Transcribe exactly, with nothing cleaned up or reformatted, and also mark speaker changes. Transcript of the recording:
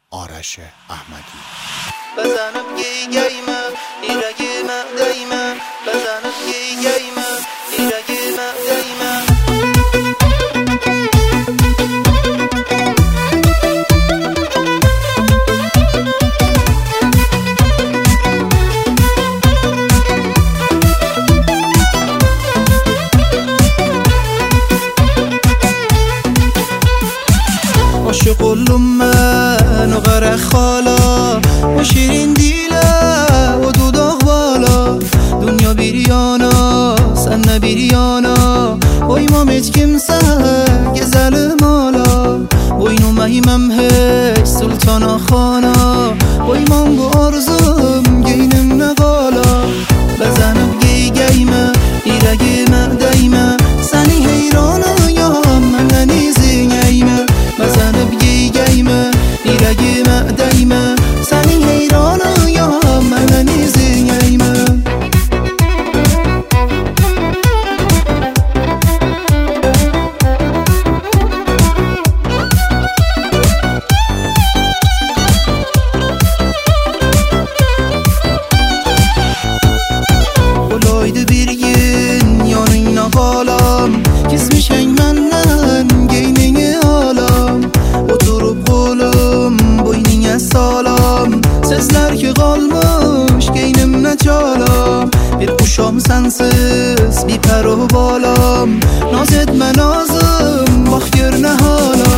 Speaker 1: آرش احمدی.
Speaker 2: بزنم گی گیمه ایرگیمه دیمه بزنم گی گیمه ایرگیمه دیمه عاشق من و غرق خالا و شیرین دیله و دوداغ بالا دنیا بیریانا سن نبیریانا و ایمامت کمسه گزل مالا و اینو مهیمم هش سلطانا خانا و ایمام گو آرزم گینم نقالا بزنم گی گیمه ایرگیمه دیمه سنی حیرانا یا من ننیزی نیمه بزنم گی گیمه ایرگیمه دیمه سنی حیرانا یا من ننیزی نیمه Olaydı bir gün yanına kalam Kesmişen menden geynini alam Oturup kolum boynine salam Sözler ki kalmış geynimle çalam Bir kuşam sensiz bir per o balam Naz etme nazım bak görne halam